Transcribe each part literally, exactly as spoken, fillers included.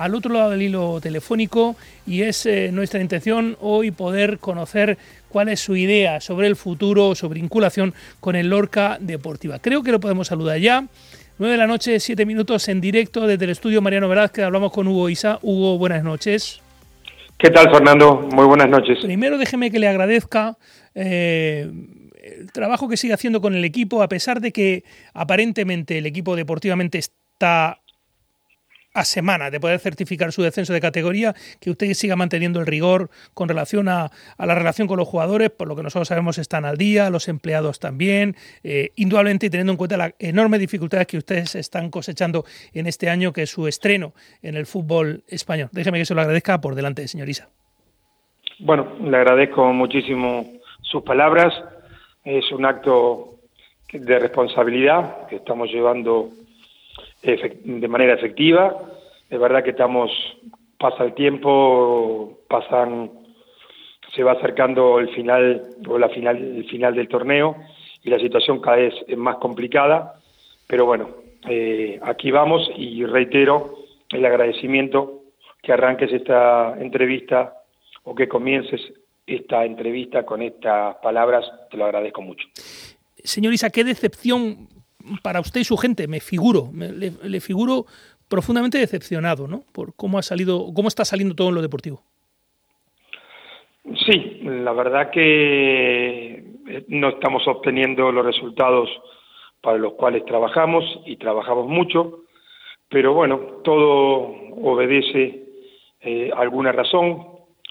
al otro lado del hilo telefónico y es eh, nuestra intención hoy poder conocer cuál es su idea sobre el futuro, sobre vinculación con el Lorca Deportiva. Creo que lo podemos saludar ya. nueve de la noche, siete minutos en directo desde el estudio Mariano Velázquez. Hablamos con Hugo Isa. Hugo, buenas noches. ¿Qué tal, Fernando? Muy buenas noches. Primero déjeme que le agradezca eh, el trabajo que sigue haciendo con el equipo, a pesar de que aparentemente el equipo deportivamente está a semanas de poder certificar su descenso de categoría, que usted siga manteniendo el rigor con relación a, a la relación con los jugadores, por lo que nosotros sabemos están al día, los empleados también, eh, indudablemente, y teniendo en cuenta las enormes dificultades que ustedes están cosechando en este año, que es su estreno en el fútbol español. Déjeme que se lo agradezca por delante, señor Isa. Bueno, le agradezco muchísimo sus palabras. Es un acto de responsabilidad que estamos llevando de manera efectiva. Es verdad que estamos, pasa el tiempo, pasan, se va acercando el final o la final, el final del torneo y la situación cada vez es más complicada, pero bueno, eh, aquí vamos y reitero el agradecimiento que arranques esta entrevista o que comiences esta entrevista con estas palabras, te lo agradezco mucho. Señor Isa, qué decepción para usted y su gente, me figuro, me, le, le figuro profundamente decepcionado, ¿no? Por cómo ha salido, cómo está saliendo todo en lo deportivo. Sí, la verdad que no estamos obteniendo los resultados para los cuales trabajamos y trabajamos mucho, pero bueno, todo obedece eh, a alguna razón.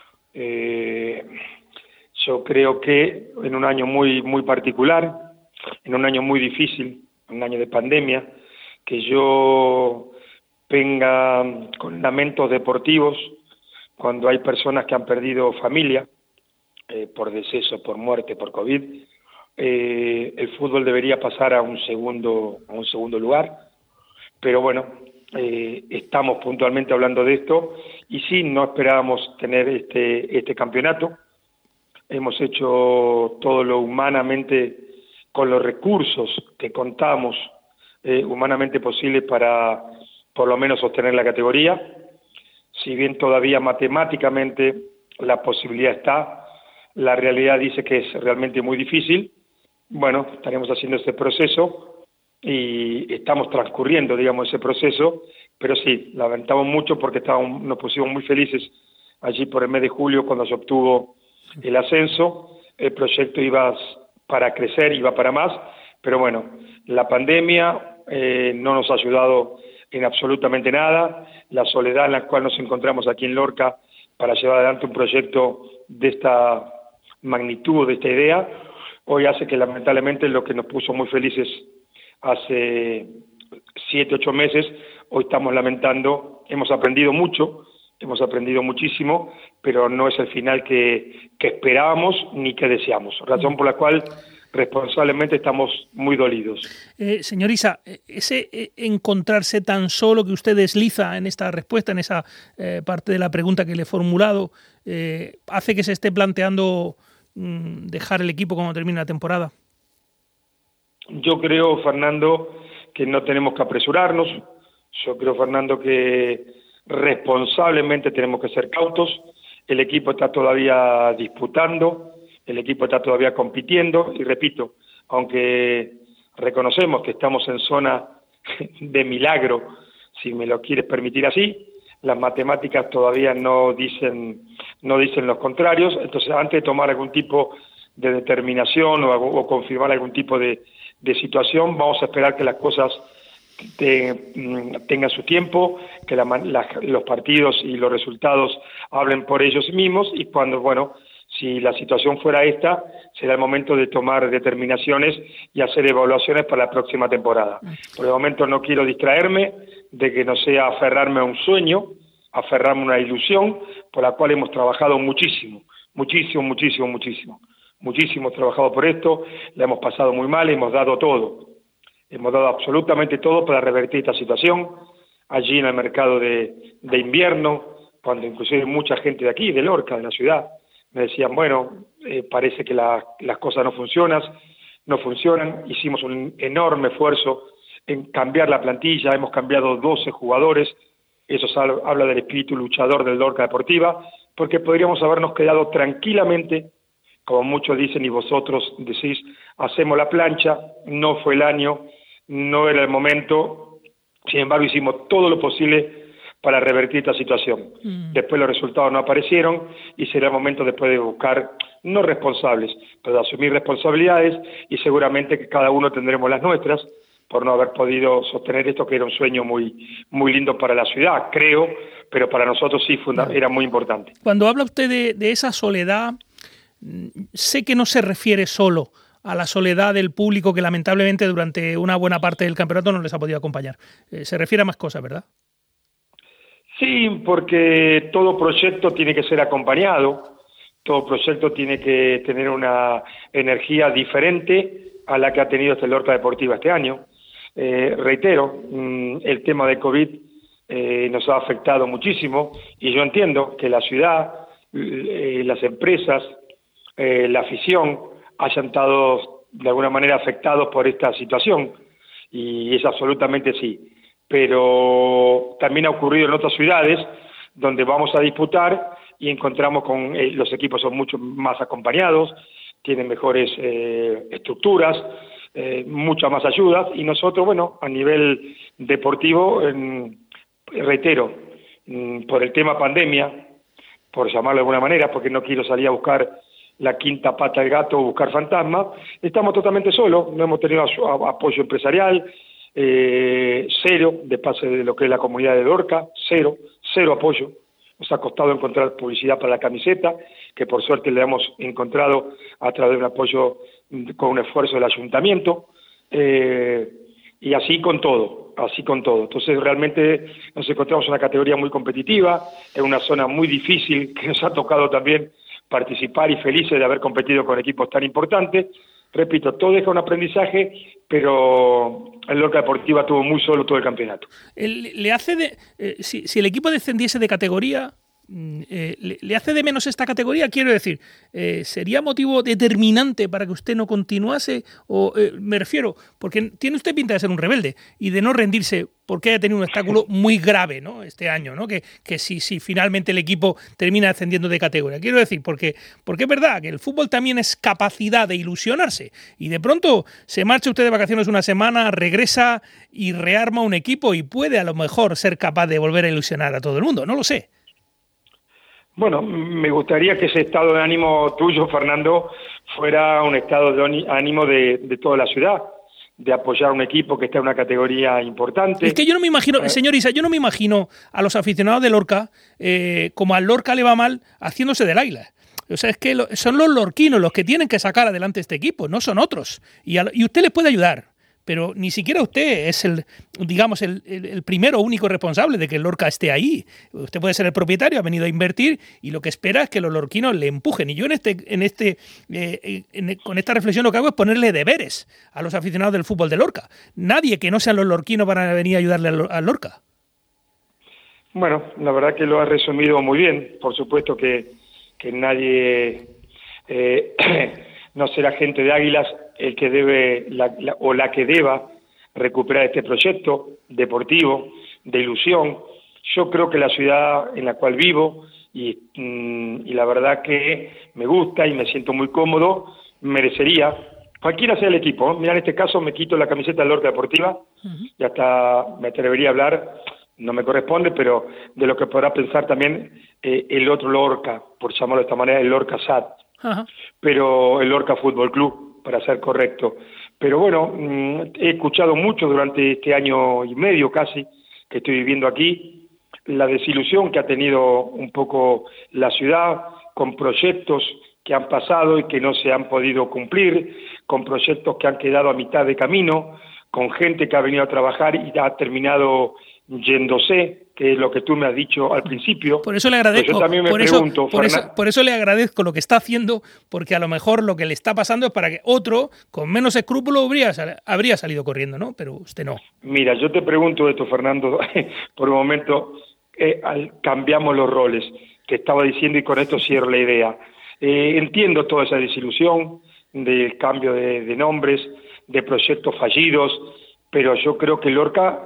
Eh, yo creo que en un año muy muy particular, en un año muy difícil, un año de pandemia, que yo venga con lamentos deportivos cuando hay personas que han perdido familia eh, por deceso, por muerte, por COVID, eh, el fútbol debería pasar a un segundo a un segundo lugar, pero bueno, eh, estamos puntualmente hablando de esto y sí, no esperábamos tener este este campeonato. Hemos hecho todo lo humanamente con los recursos que contamos eh, humanamente posibles para por lo menos sostener la categoría. Si bien todavía matemáticamente la posibilidad está, la realidad dice que es realmente muy difícil. Bueno, estaremos haciendo este proceso y estamos transcurriendo, digamos, ese proceso, pero sí, lamentamos mucho porque estábamos, nos pusimos muy felices allí por el mes de julio cuando se obtuvo el ascenso. El proyecto iba para crecer, iba para más, pero bueno, la pandemia eh, no nos ha ayudado en absolutamente nada. La soledad en la cual nos encontramos aquí en Lorca para llevar adelante un proyecto de esta magnitud, de esta idea, hoy hace que lamentablemente lo que nos puso muy felices hace siete, ocho meses, hoy estamos lamentando. Hemos aprendido mucho, hemos aprendido muchísimo, pero no es el final que, que esperábamos ni que deseamos, razón por la cual responsablemente estamos muy dolidos. Eh, señor Isa, ese eh, encontrarse tan solo que usted desliza en esta respuesta, en esa eh, parte de la pregunta que le he formulado, eh, hace que se esté planteando mmm, dejar el equipo cuando termine la temporada. Yo creo, Fernando, que no tenemos que apresurarnos. Yo creo, Fernando, que responsablemente tenemos que ser cautos. El equipo está todavía disputando, el equipo está todavía compitiendo y repito, aunque reconocemos que estamos en zona de milagro, si me lo quieres permitir así, las matemáticas todavía no dicen no dicen los contrarios. Entonces, antes de tomar algún tipo de determinación o, o confirmar algún tipo de, de situación, vamos a esperar que las cosas Te, tengan su tiempo, que la, la, los partidos y los resultados hablen por ellos mismos y cuando, bueno, si la situación fuera esta, será el momento de tomar determinaciones y hacer evaluaciones para la próxima temporada. Por el momento no quiero distraerme de que no sea aferrarme a un sueño, aferrarme a una ilusión por la cual hemos trabajado muchísimo, muchísimo, muchísimo, muchísimo. Muchísimo hemos trabajado por esto, la hemos pasado muy mal, hemos dado todo. Hemos dado absolutamente todo para revertir esta situación. Allí en el mercado de, de invierno, cuando inclusive mucha gente de aquí, de Lorca, de la ciudad, me decían, bueno, eh, parece que la, las cosas no funcionan, no funcionan. Hicimos un enorme esfuerzo en cambiar la plantilla, hemos cambiado doce jugadores eso habla del espíritu luchador del Lorca Deportiva, porque podríamos habernos quedado tranquilamente, como muchos dicen y vosotros decís, hacemos la plancha, no fue el año, no era el momento, sin embargo hicimos todo lo posible para revertir esta situación. Mm. Después los resultados no aparecieron y será el momento después de buscar, no responsables, pero de asumir responsabilidades, y seguramente que cada uno tendremos las nuestras por no haber podido sostener esto, que era un sueño muy, muy lindo para la ciudad, creo, pero para nosotros sí funda- era muy importante. Cuando habla usted de, de esa soledad, sé que no se refiere solo a la soledad del público que lamentablemente durante una buena parte del campeonato no les ha podido acompañar. Eh, se refiere a más cosas, ¿verdad? Sí, porque todo proyecto tiene que ser acompañado, todo proyecto tiene que tener una energía diferente a la que ha tenido este Lorca Deportiva este año. Eh, reitero, el tema de COVID eh, nos ha afectado muchísimo, y yo entiendo que la ciudad, eh, las empresas, eh, la afición hayan estado de alguna manera afectados por esta situación, y es absolutamente sí. Pero también ha ocurrido en otras ciudades donde vamos a disputar y encontramos con eh, los equipos son mucho más acompañados, tienen mejores eh, estructuras, eh, muchas más ayudas, y nosotros, bueno, a nivel deportivo, eh, reitero, eh, por el tema pandemia, por llamarlo de alguna manera, porque no quiero salir a buscar la quinta pata del gato o buscar fantasmas, estamos totalmente solos, no hemos tenido a- a- apoyo empresarial, eh, cero de pase de lo que es la comunidad de Lorca, cero, cero apoyo. Nos ha costado encontrar publicidad para la camiseta, que por suerte le hemos encontrado a través de un apoyo con un esfuerzo del ayuntamiento, eh, y así con todo, así con todo. Entonces realmente nos encontramos en una categoría muy competitiva, en una zona muy difícil, que nos ha tocado también participar, y felices de haber competido con equipos tan importantes. Repito, todo deja un aprendizaje, pero el Lorca Deportiva tuvo muy solo todo el campeonato. El- le hace de, eh, si, si el equipo descendiese de categoría, mm, eh, le, le hace de menos esta categoría, quiero decir, eh, ¿sería motivo determinante para que usted no continuase? O eh, me refiero, porque tiene usted pinta de ser un rebelde y de no rendirse porque haya tenido un obstáculo muy grave, ¿no?, este año, ¿no? Que, que si, si finalmente el equipo termina descendiendo de categoría. Quiero decir, porque, porque es verdad que el fútbol también es capacidad de ilusionarse, y de pronto se marcha usted de vacaciones una semana, regresa y rearma un equipo y puede a lo mejor ser capaz de volver a ilusionar a todo el mundo, no lo sé. Bueno, me gustaría que ese estado de ánimo tuyo, Fernando, fuera un estado de ánimo de, de toda la ciudad, de apoyar a un equipo que está en una categoría importante. Es que yo no me imagino, señor Isa, yo no me imagino a los aficionados de Lorca, eh, como al Lorca le va mal, haciéndose del águila. O sea, es que lo, son los lorquinos los que tienen que sacar adelante este equipo, no son otros. Y, a, y usted les puede ayudar, pero ni siquiera usted es el, digamos, el, el, el primero o único responsable de que el Lorca esté ahí. Usted puede ser el propietario, ha venido a invertir, y lo que espera es que los lorquinos le empujen. Y yo en este, en este, eh, en, con esta reflexión lo que hago es ponerle deberes a los aficionados del fútbol de Lorca. Nadie que no sean los lorquinos van a venir a ayudarle al, al Lorca. Bueno, la verdad que lo has resumido muy bien. Por supuesto que, que nadie, eh, no será gente de Águilas el que debe la, la, o la que deba recuperar este proyecto deportivo, de ilusión. Yo creo que la ciudad en la cual vivo, y, mm, y la verdad que me gusta y me siento muy cómodo, merecería, cualquiera sea el equipo, ¿eh? Mira, en este caso me quito la camiseta de Lorca Deportiva, uh-huh. y hasta me atrevería a hablar, no me corresponde, pero de lo que podrá pensar también eh, el otro Lorca, por llamarlo de esta manera, el Lorca S A T, uh-huh. pero el Lorca Fútbol Club, para ser correcto. Pero bueno, he escuchado mucho durante este año y medio casi que estoy viviendo aquí, la desilusión que ha tenido un poco la ciudad con proyectos que han pasado y que no se han podido cumplir, con proyectos que han quedado a mitad de camino, con gente que ha venido a trabajar y ha terminado yéndose, que es lo que tú me has dicho al principio. Por eso le agradezco. Yo también me por, pregunto, eso, por, eso, por eso le agradezco lo que está haciendo, porque a lo mejor lo que le está pasando es para que otro, con menos escrúpulos, habría, habría salido corriendo, ¿no? Pero usted no. Mira, yo te pregunto esto, Fernando, por un momento, eh, al, cambiamos los roles, que estaba diciendo, y con esto cierro la idea. Eh, entiendo toda esa desilusión del cambio de, de nombres, de proyectos fallidos, pero yo creo que Lorca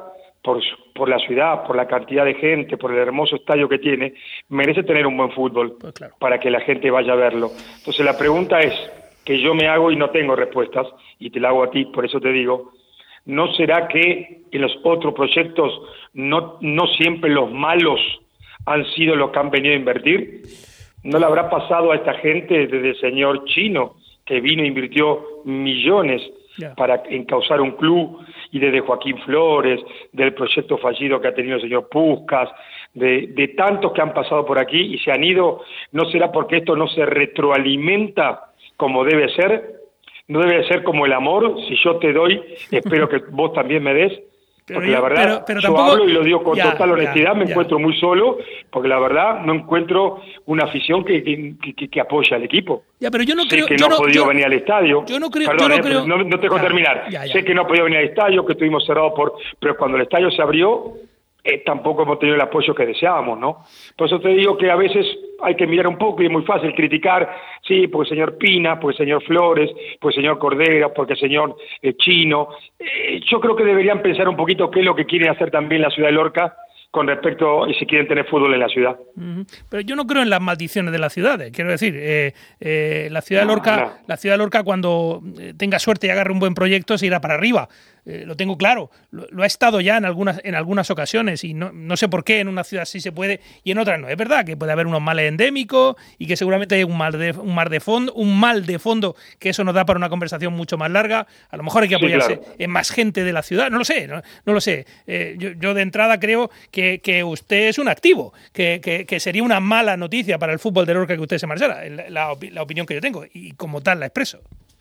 por, por la ciudad, por la cantidad de gente, por el hermoso estadio que tiene, merece tener un buen fútbol, pues claro, para que la gente vaya a verlo. Entonces la pregunta es, que yo me hago y no tengo respuestas, y te la hago a ti, por eso te digo, ¿no será que en los otros proyectos no, no siempre los malos han sido los que han venido a invertir? ¿No le habrá pasado a esta gente desde el señor Chino, que vino e invirtió millones yeah. para encauzar un club, y desde Joaquín Flores, del proyecto fallido que ha tenido el señor Puskás, de, de tantos que han pasado por aquí y se han ido? ¿No será porque esto no se retroalimenta como debe ser? ¿No debe ser como el amor? Si yo te doy, espero que vos también me des. Porque yo, la verdad, pero, pero yo tampoco, hablo y lo digo con ya, total honestidad, ya, me ya. encuentro muy solo, porque la verdad no encuentro una afición que, que, que, que apoya al equipo. Ya, pero yo no sé creo, que yo no ha no, podido yo, venir al estadio. Yo no creo, Perdón, yo no, eh, creo, no, no te dejo ya, terminar. Ya, ya. Sé que no ha podido venir al estadio, que estuvimos cerrados por... Pero cuando el estadio se abrió, eh, tampoco hemos tenido el apoyo que deseábamos, ¿no? Por eso te digo que a veces hay que mirar un poco, y es muy fácil criticar, sí, porque el señor Pina, porque el señor Flores, porque el señor Cordera, porque el señor eh, Chino. Eh, yo creo que deberían pensar un poquito qué es lo que quieren hacer también la ciudad de Lorca con respecto y si quieren tener fútbol en la ciudad. Uh-huh. Pero yo no creo en las maldiciones de las ciudades. Quiero decir, eh, eh, la ciudad de Lorca, no, no. la ciudad de Lorca cuando tenga suerte y agarre un buen proyecto se irá para arriba. Eh, lo tengo claro. Lo, lo ha estado ya en algunas en algunas ocasiones y no, no sé por qué en una ciudad sí se puede y en otras no. Es verdad que puede haber unos males endémicos y que seguramente hay un mal de un mal de fondo, un mal de fondo que eso nos da para una conversación mucho más larga. A lo mejor hay que apoyarse sí, claro. en más gente de la ciudad. No lo sé, no, no lo sé. Eh, yo, yo de entrada creo que, que usted es un activo, que, que, que sería una mala noticia para el fútbol de Lorca que usted se marchara. La, la, la opinión que yo tengo y como tal la expreso.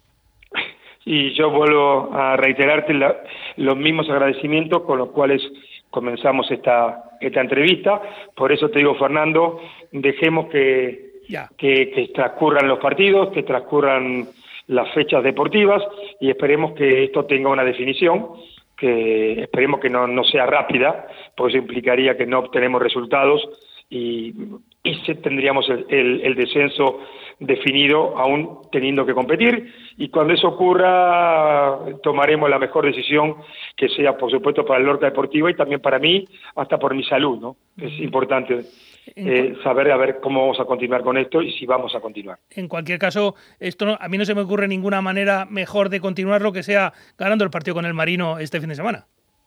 Y yo vuelvo a reiterarte la, los mismos agradecimientos con los cuales comenzamos esta, esta entrevista. Por eso te digo, Fernando, dejemos que, yeah. que, que transcurran los partidos, que transcurran las fechas deportivas y esperemos que esto tenga una definición, que esperemos que no, no sea rápida, porque eso implicaría que no obtenemos resultados y, y se, tendríamos el, el, el descenso definido aún teniendo que competir, y cuando eso ocurra tomaremos la mejor decisión que sea, por supuesto, para el Lorca Deportiva y también para mí, hasta por mi salud, ¿no? Es importante eh, saber a ver cómo vamos a continuar con esto y si vamos a continuar. En cualquier caso, esto no, a mí no se me ocurre ninguna manera mejor de continuarlo que sea ganando el partido con el Marino este fin de semana.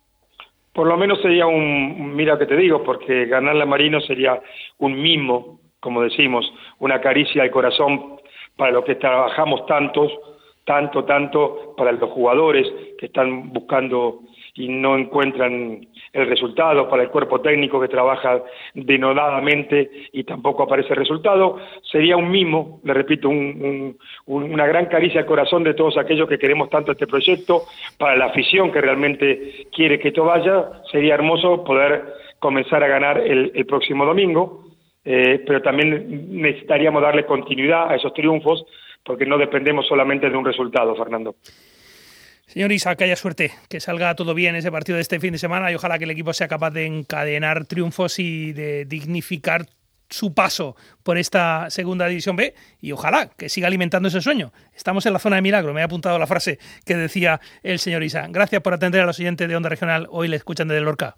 Por lo menos sería un, mira que te digo, porque ganar la Marino sería un mimo, como decimos, una caricia al corazón para los que trabajamos tantos, tanto, tanto, para los jugadores que están buscando y no encuentran el resultado, para el cuerpo técnico que trabaja denodadamente y tampoco aparece el resultado. Sería un mimo, le repito, un, un, una gran caricia al corazón de todos aquellos que queremos tanto este proyecto, para la afición que realmente quiere que esto vaya. Sería hermoso poder comenzar a ganar el, el próximo domingo. Eh, pero también necesitaríamos darle continuidad a esos triunfos porque no dependemos solamente de un resultado, Fernando. Señor Isa, que haya suerte, que salga todo bien ese partido de este fin de semana y ojalá que el equipo sea capaz de encadenar triunfos y de dignificar su paso por esta segunda división B y ojalá que siga alimentando ese sueño. Estamos en la zona de milagro, me he apuntado la frase que decía el señor Isa. Gracias por atender a los oyentes de Onda Regional, hoy le escuchan desde Lorca.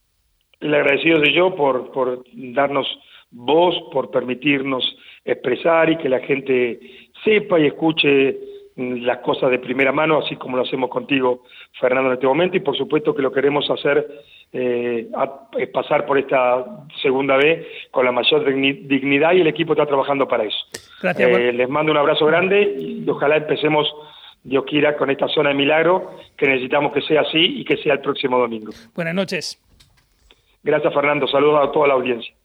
El agradecido soy yo por, por darnos voz, por permitirnos expresar y que la gente sepa y escuche las cosas de primera mano, así como lo hacemos contigo, Fernando, en este momento, y por supuesto que lo queremos hacer, eh, a, es pasar por esta segunda vez con la mayor dignidad y el equipo está trabajando para eso. Gracias. Eh, les mando un abrazo grande y ojalá empecemos, Dios quiera, con esta zona de milagro, que necesitamos que sea así y que sea el próximo domingo. Buenas noches. Gracias, Fernando. Saludos a toda la audiencia.